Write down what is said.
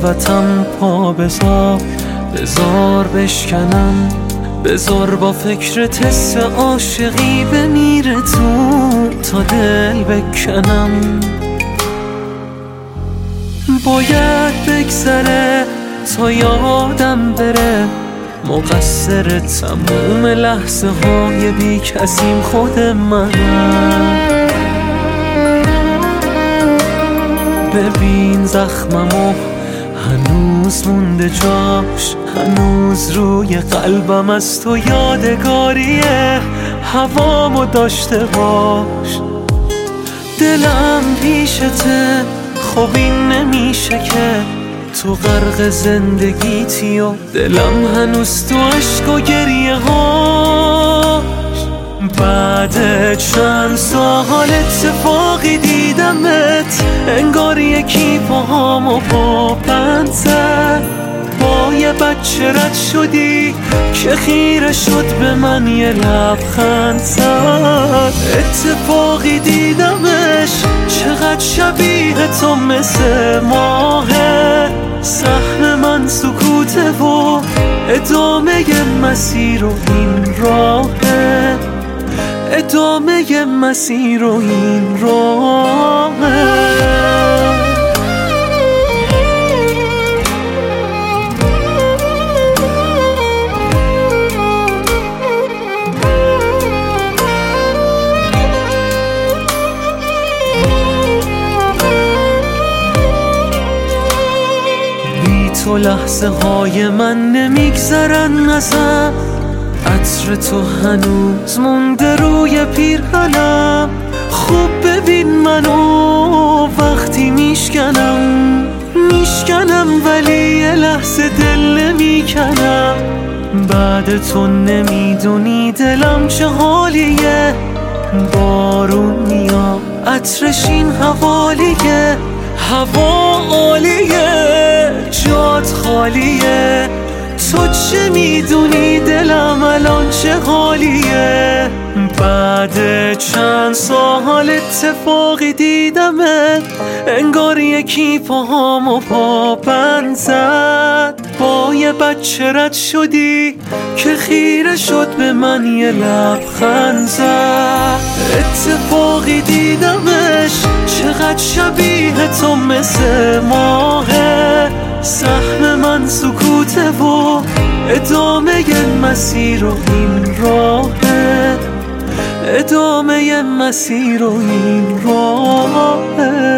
قسوتم پا بذار بشکنم، بذار با فکر تست عاشقی بمیره تا دل بکنم. باید بگذره تا یادم بره، مقصر تموم لحظه های بی کسیم خود منم. ببین زخممو هنوز مونده جاش، هنوز روی قلبم از تو یادگاریه، هوامو داشته باش. دلم پیشته، خب این نمیشه که تو غرق زندگیتی و دلم هنوز تو عشق و گریه هاش. بعد چند سال اتفاقی دیدمت، انگار یکی پاهامو با بند زد. با یه بچه رد شدی که خیره شد به من یه لبخند زد. اتفاقی دیدمش چقدر شبیه تو مثل ماهه، سهم من سکوته و ادامه مسیر و این راهه، ادامه مسیر و این راهه. تو لحظه های من نمیگذرن ازم، عطر تو هنوز مونده روی پیرهنم. خوب ببین منو وقتی میشکنم ولی یه لحظه دل نمیکنم. بعد تو نمیدونی دلم چه حالیه، بارون میاد عطرش این حوالیه، هوا عالیه جات خالیه. تو چه میدونی دلم الان چه حالیه؟ بعد چند سال اتفاقی دیدمت، انگار یکی پاهامو پا بند زد. با یه بچه رد شدی که خیره شد به من یه لبخند زد. اتفاقی دیدمش چقدر شبیه تو مثل ماهه، سهم من سکوته و ادامه مسیر و این راهه، ادامه مسیر و این راهه.